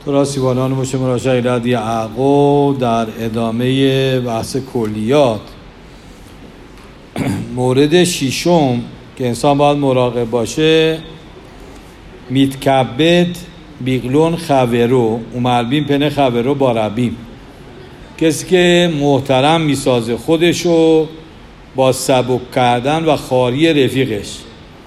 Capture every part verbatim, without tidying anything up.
تو را سیبانان باشه مراجعه ایلاد یعقوب در ادامه بحث کلیات. مورد ششم که انسان باید مراقب باشه، میتکبد بیقلون خورو اوملبین پنه خورو با ربیم، کسی که محترم میسازه خودشو با سبک کردن و خاری رفیقش،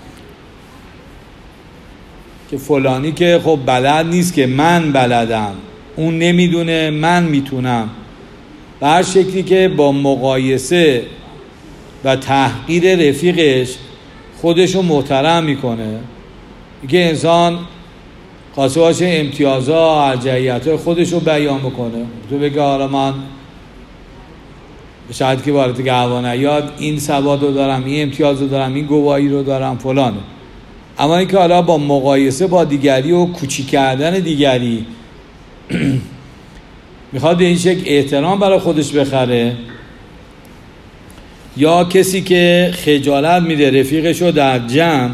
که فلانی که خب بلد نیست که من بلدم، اون نمیدونه من میتونم، و هر شکلی که با مقایسه و تحقیر رفیقش خودشو محترم میکنه، که انسان خواسته باشه امتیازها ارجحیت‌های خودشو بیان بکنه. تو بگه حالا من شاید که وارد گهوان نیاد این سواد رو دارم، این امتیاز رو دارم، این گواهی رو دارم فلانه، اما این که حالا با مقایسه با دیگری و کوچیک کردن دیگری میخواد به این شکل احترام برای خودش بخره، یا کسی که خجالت میده رفیقشو در جمع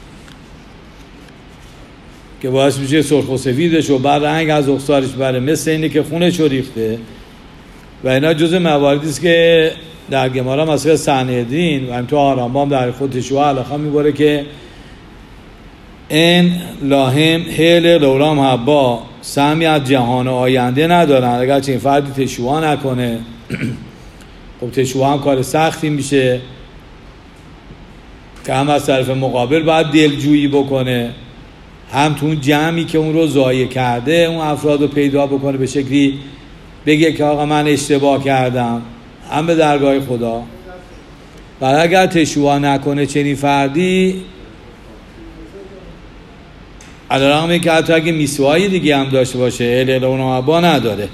که باعث میشه سرخ و سفیدش و بر رنگ از رخسارش بره، مثل اینه که خونش رو ریخته. و اینا جزء مواردی است که در گمارا مسئله سنهدرین و همینطور آرامبام در خود تشوع علاقه میبره که این لاهم هل لولام حبا سهمی از جهان آینده ندارن. اگر چه این فردی تشوع نکنه خب تشوع هم کار سختی میشه که هم از طرف مقابل باید دلجویی بکنه، هم تو اون جمعی که اون رو ضایع کرده اون افراد رو پیدا بکنه به شکلی بگه که آقا من اشتباه کردم، هم به درگاه خدا. و اگر تشوع نکنه چنین فردی، علیرغم این که حتی اگه میسوهای دیگه هم داشته باشه اهل اونها با نداره.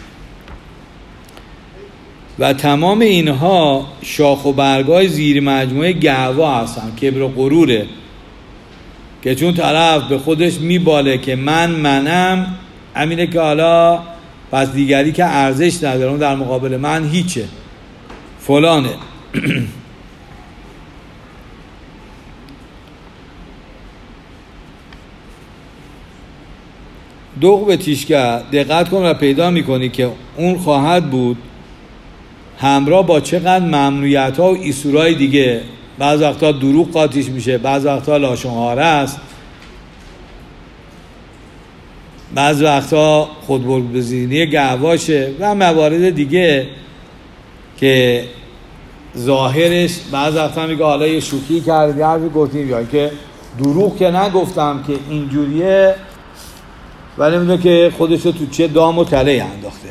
و تمام اینها شاخ و برگای زیر مجموعه گهوا هستن، کبر و غروره، که چون طرف به خودش میباله که من منم، همینه که حالا پس دیگری که ارزش نداره در مقابل من هیچه فلانه. دوغ به تیشکه دقت کن و پیدا میکنی که اون خواهد بود همراه با چقدر ممنوعیت ها و ایسورای دیگه. بعض وقتا دروغ قاطیش میشه، بعض وقتا لاشن‌هاره است، بعض وقتا خودبرگزینی گهواشه و موارد دیگه که ظاهرش بعض وقتا میگه حالا یه شوخی کردی حرفی گفتیم، یا که دروغ که نگفتم که اینجوریه، ولی میدونه که خودش رو تو چه دام و تله انداخته.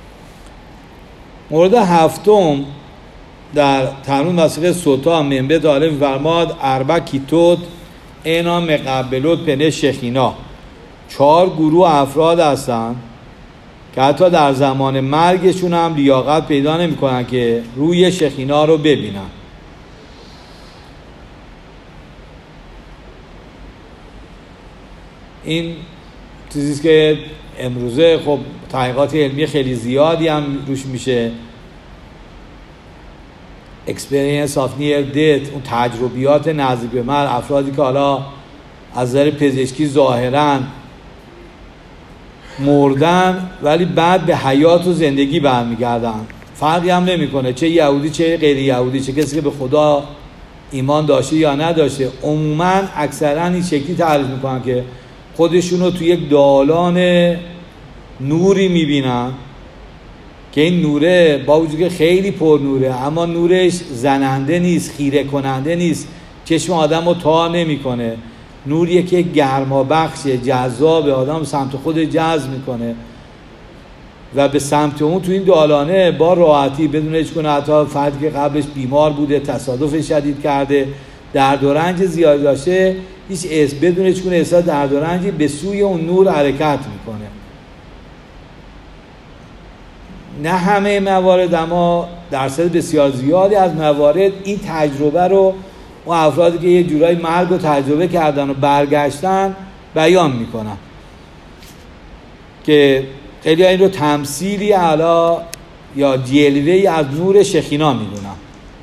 مورد هفتم در تمرین مسئله سوتا منبه داره میفرماد اربع کیتوت اینا مقبلوت پنه شخینا، چهار گروه افراد هستن که حتی در زمان مرگشون هم لیاقت پیدا نمی کنن که روی شخینا رو ببینن. این چیزیست که امروزه خب تحقیقات علمی خیلی زیادی هم روش میشه، experience of near death، اون تجربیات نزدیک به مرگ، افرادی که حالا از نظر پزشکی ظاهراً مردن ولی بعد به حیات و زندگی برمیگردن، فرقی هم نمیکنه چه یهودی چه غیر یهودی، چه کسی که به خدا ایمان داشته یا نداشته. عموماً اکثراً این شکلی تعریف میکنن که خودشونو توی یک دالان نوری میبینن که این نوره با وجود که خیلی پر نوره اما نورش زننده نیست، خیره کننده نیست، چشم آدم رو تا نمی کنه، نوریه که گرما بخشه، جذاب، آدم سمت خود جذب میکنه و به سمت اون تو این دالانه با راحتی بدون هیچ گونه، حتی فردی که قبلش بیمار بوده، تصادف شدید کرده، درد و رنج زیاد داشته، هیچ اس بدون هیچ گونه احساس درد و رنجی به سوی اون نور حرکت میکنه. نه همه موارد اما درصد بسیار زیادی از موارد این تجربه رو اون افرادی که یه جورای مرگ رو تجربه کردن و برگشتن بیان میکنن، که خیلی این رو تمثیلی علا یا جلوه‌ای از نور شخینا میدونن.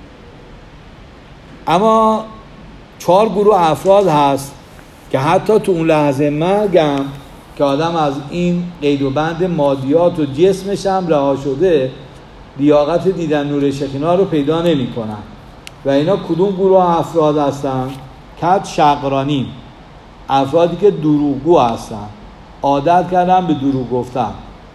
اما چهار گروه افراد هست که حتی تو اون لحظه مرگم که آدم از این قید و بند مادیات و جسمش هم رها شده، لیاقت دیدن نور شکینا رو پیدا نمی کنن. و اینا کدوم گروه افراد هستن؟ کد شقرانی، افرادی که دروغگو هستن، عادت کردن به دروغ گفتن.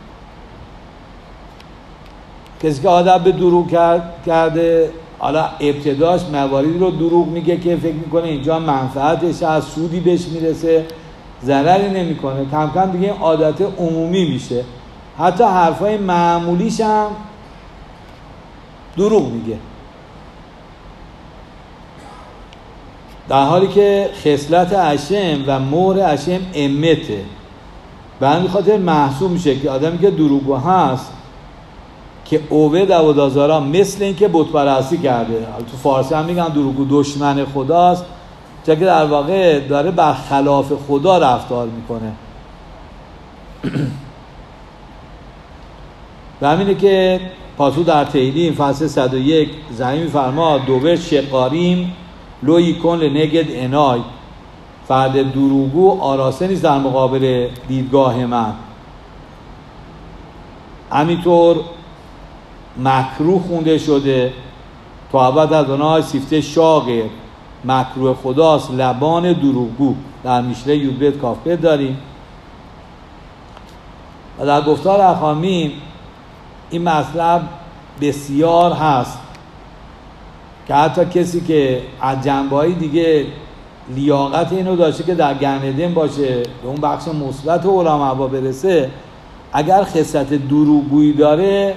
کسی که عادت به دروغ کرده، حالا ابتداش مواردی رو دروغ میگه که فکر میکنه اینجا منفعتش از سودی بهش میرسه، ضرری نمیکنه، کم کم دیگه این عادت عمومی میشه، حتی حرفای معمولیش هم دروغ میگه، در حالی که خصلت اشم و مهر اشم امته. به همین خاطر محسوب میشه که آدمی که دروغگو هست که اوه دوادازارا مثل این که بت پرستی کرده، تو فارسی هم میگن دروغگو دشمن خداست، چون که در واقع داره برخلاف خدا رفتار میکنه. و همینه که پاسو در تیلیم فصل صد و یک زمین میفرما دوبر شقاریم لوی کن لنگد انای، فرد دروغگو آراسته نیست در مقابل دیدگاه من. همینطور مکروه خونده شده تا ابد از اونها سیفته شاقه، مکروه خداست لبان دروغگو، در میشله یودبت کافبت داریم. و در گفتار اخامین این مطلب بسیار هست که حتی کسی که از جنبه‌های دیگه لیاقت اینو داشته که در گنه‌دن باشه، به اون بخش مثبت علما برسه، اگر خصلت دروغگویی داره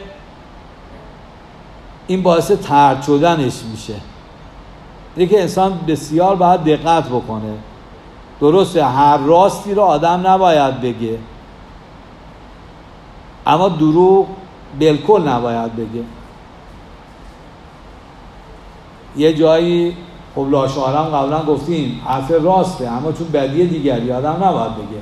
این باعث طرد شدنش میشه. اینه که انسان بسیار باید دقت بکنه. درسته هر راستی رو آدم نباید بگه، اما دروغ بالکل نباید بگه. یه جایی خب لاشعارم قبلا گفتیم حرف راسته، اما چون بدیه دیگری آدم نباید بگه.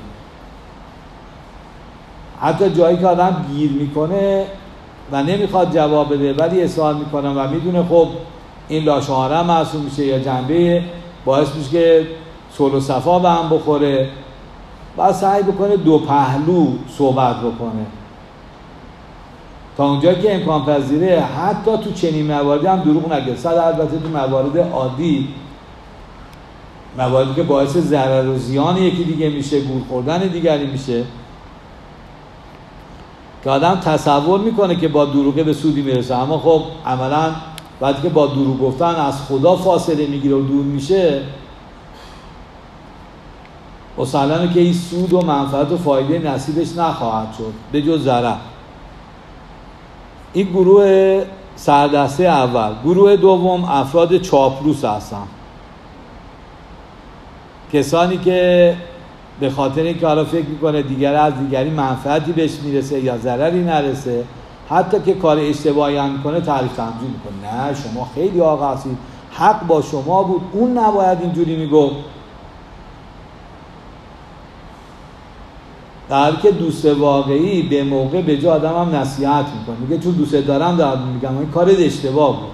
حتی جایی که آدم گیر میکنه و نمیخواد جواب بده ولی اصرار میکنه و میدونه خب این لاشعاره محسوب میشه یا جنبه باعث میشه که صلح و صفا به هم بخوره، باید سعی بکنه دو پهلو صحبت بکنه تا اونجایی که امکان پذیره. حتی تو چنین مواردی هم دروغ نگه. صد البته تو موارد عادی، مواردی که باعث ضرر و زیان یکی دیگه میشه، گول خوردن دیگری میشه، که آدم تصور میکنه که با دروغه به سودی میرسه، اما خب عملا بعد که با دروغ گفتن از خدا فاصله میگیره و دور میشه، مسلمه که این سود و منفعت و فایده نصیبش نخواهد شد به جز ضرر. این گروه سردسته اول. گروه دوم افراد چاپلوس هستن، کسانی که به خاطر اینکه حالا فکر میکنه دیگر از دیگری منفعتی بهش میرسه یا ضرری نرسه، حتی که کار اشتباهی هم میکنه تعریف تمجید میکنه، نه شما خیلی آقا هستید، حق با شما بود، اون نباید اینجوری میگفت. در حالی که دوست واقعی به موقع به جا آدم هم نصیحت میکنه، میگه چون دوست دارم دارم میگم این کار اشتباه بود.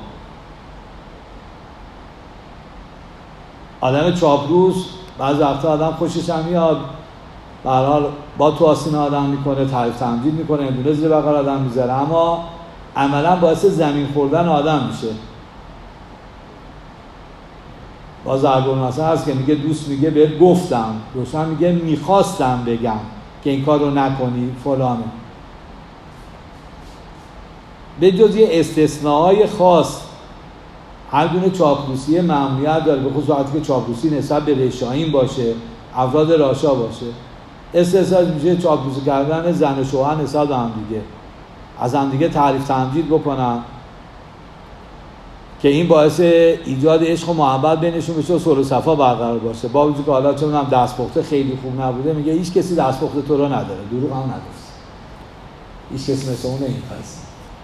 آدم چاپلوس بعضی وقتا آدم خوشش هم میاد، به هر حال با تو آسین آدم میکنه، تعریف تمجید میکنه، دونه زیر بغل آدم میذاره، اما عملا باعث زمین خوردن آدم میشه. باز ارگون مثلا هست که میگه دوست میگه بهت گفتم، دوستان میگه میخواستم بگم که این کار رو نکنی فلانه. به جز یه استثناءهای خاص هر گونه چاپلوسی ممنوعیت داره، به خصوص وقتی که چاپلوسی نسبت به رشاهین باشه، افراد راشا باشه. استثناء میشه چاپلوسی کردن زن و شوهر نسبت به هم دیگه، از هم دیگه تعریف تمجید بکنن که این باعث ایجاد عشق و محبت بینشون بشه و صلح و صفا برقرار باشه. با وجود که حالا چون هم دستپخته خیلی خوب نبوده، میگه هیچ کسی دستپخته تو رو نداره، دروغ هم نگفت، هیچ کسی مثل اون نمیپسه.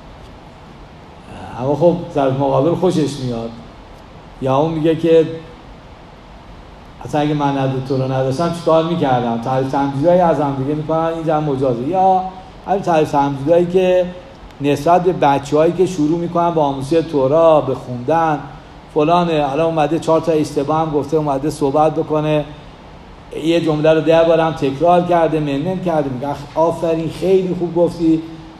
اما خب در مقابل خوشش میاد، یا اون میگه که اصلا اگه من نداره تو رو نداشتم چیکار میکردم، تعریف تمجیدهایی از هم دیگه میکنن، اینجا مجازه. یا همین تعریف تمجیدهایی که نسبت به بچه‌هایی که شروع میکنن با آموزش تورا به خوندن فلانه، حالا اومده چهار تا اشتباه هم گفته، اومده صحبت بکنه یه جمله رو ده بارم تکرار کرده، منن کرده، میگه آفرین خیلی خوب گفتی،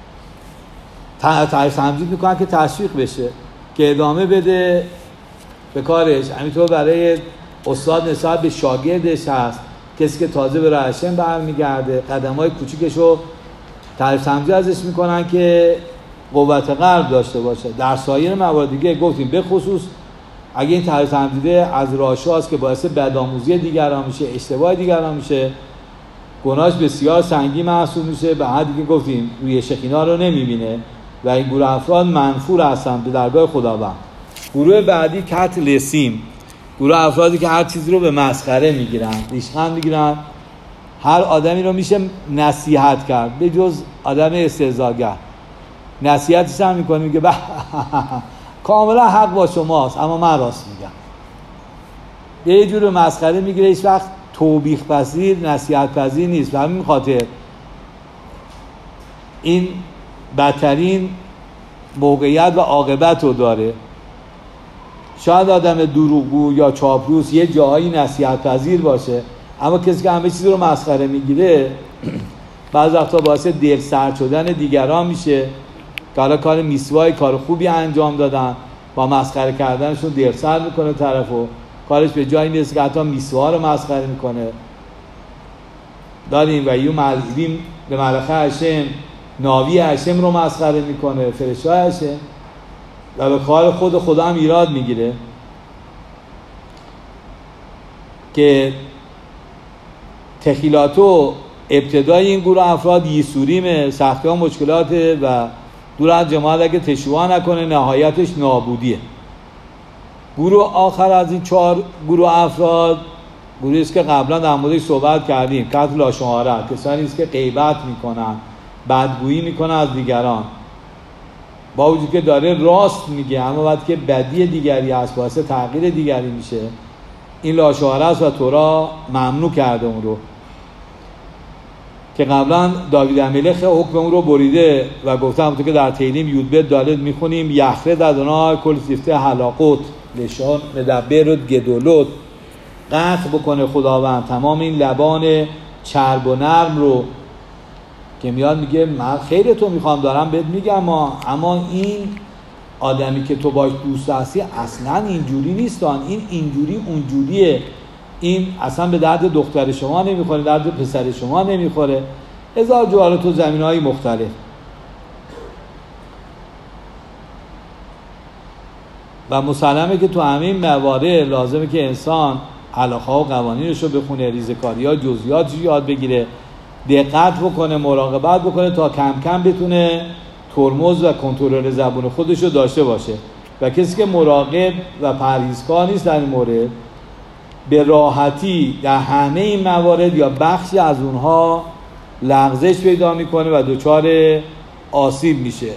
تعریف تمجید میکنن که تشویق بشه که ادامه بده به کارش. همینطور برای استاد نسبت به شاگردش هست، کسی که تازه به راه هشم برمیگرده قدم‌های کوچیکش رو تعریف تمجید ازش میکنن که قوت قلب داشته باشه. در سایر موارد دیگه گفتیم به خصوص اگه این تعریف تمجیده از راشاست که باعث بدآموزی دیگران میشه، اشتباه دیگران میشه، گناهش بسیار سنگین محسوب میشه، به حدی که گفتیم روی شخینا رو نمیبینه و این گروه افراد منفور هستن به درگاه خداوند. گروه بعدی کت لسیم، گروه افرادی که هر چیزی رو به مسخره میگیرن، ریشخند میگیرن، هر آدمی رو میشه نصیحت کرد به جز آدم استهزاگر. نصیحتش هم میکنه میگه کاملا حق با شماست اما من راست میگم. یه جور مسخره میگیره، هیچ وقت توبیخ پذیر، نصیحت پذیر نیست. و همین خاطر این بدترین موقعیت و عاقبت رو داره. شاید آدم دروغگو یا چاپلوس یه جاهایی نصیحت پذیر باشه، اما کسی که همه چیز رو مسخره میگیره بعض وقتا باعث دل سرد شدن دیگران میشه که حالا کار میسوای کار خوبی انجام دادن، با مسخره کردنشون دل سرد میکنه طرفو، کارش به جایی میرسه که حتی میسوا رو مسخره میکنه. داریم و یو ملعبیم به ملخه هشم، ناوی هشم رو مسخره میکنه، فرشته هشم، و به کار خود خدا هم ایراد میگیره که تخیلاتو ابتدای این گروه افراد یسوریمه، سختی ها مشکلاته و دور از جماعت اگه تشویق نکنه نهایتش نابودیه. گروه آخر از این چهار گروه افراد گروهی است که قبلا در موردش صحبت کردیم، قتل لاشعارت، کسانی است که غیبت میکنن، بدگویی میکنن از دیگران، با وجود که داره راست میگه اما وقتی که بدی دیگری هست باعث تغییر دیگری میشه، این لاشعاره است و تورا ممنوع کرده اون رو که قبلا داوید امیلخ حکم اون رو بریده و گفتم همونطور که در تیلیم یودبت دالت میخونیم یخره دادنا کل سیفته حلاقوت لشان مدبر و گدولوت، قطع بکنه خداوند تمام این لبان چرب و نرم رو که میاد میگه من خیر تو میخوام دارم بهت میگم، اما این آدمی که تو باش دوست هستی اصلا اینجوری نیستان، این اینجوری اونجوریه، این اصلا به درد دختر شما نمیخوره، درد پسر شما نمیخوره، هزار جوار تو زمینهای مختلف. و مسلمه که تو همین موارد لازمه که انسان علاقه و قوانینش رو بخونه، ریزکاری ها جزئیاتش یاد بگیره، دقت بکنه، مراقبت بکنه تا کم کم بتونه ترمز و کنترل زبون خودش رو داشته باشه. و کسی که مراقب و پرهیزکار نیست در این مورد به راحتی در همه این موارد یا بخشی از اونها لغزش پیدا میکنه و دچار آسیب میشه.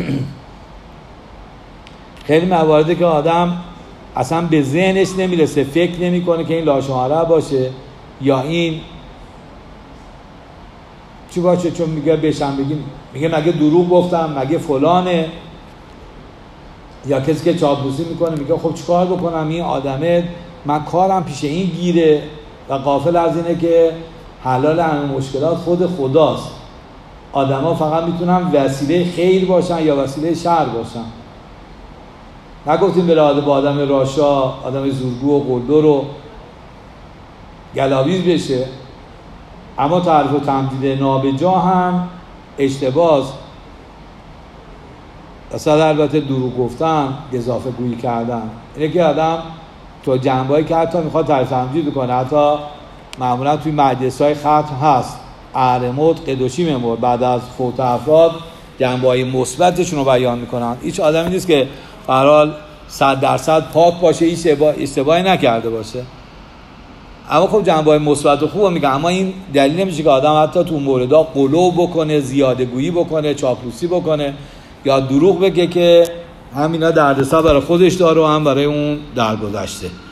خیلی مواردی که آدم اصلا به ذهنش نمیرسه، فکر نمیکنه که این لاشعاره باشه یا این چی باشه، چون میگه بشم بگیم میگه مگه دروغ گفتم، مگه فلانه، یا کسی که چاپلوسی میکنه میگه خب چیکار بکنم این آدمه من کارم پیش این گیره، و غافل از اینه که حلال همه مشکلات خود خداست. آدم ها فقط میتونن وسیله خیر باشن یا وسیله شر باشن. نگفتیم به لحاظ با آدم راشا، آدم زورگو و قلدر و گلاویز بشه، اما تعریف و تمدید نابجا هم اشتباز. اصلا البته دروغ گفتن، اضافه گویی کردن، اینه که آدم تو جنبه‌ای که حتی میخواد تعریف تمدید بکنه، حتی معمولا توی مجلس‌های ختم هست اهرموت قدوشی ممور بعد از فوت افراد جنبه‌های مثبتشون رو بیان میکنن. هیچ آدمی نیست که به هر حال صد درصد پاک باشه، هیچ اشتباهی نکرده باشه، اما خب جنبه‌های مثبت و خوبو میگه. اما این دلیل نمیشه که آدم حتی تو موردها غلو بکنه، زیاده گویی بکنه، چاپلوسی بکنه یا دروغ بگه که همینا دردسر برای خودش داره و هم برای اون درگذشته.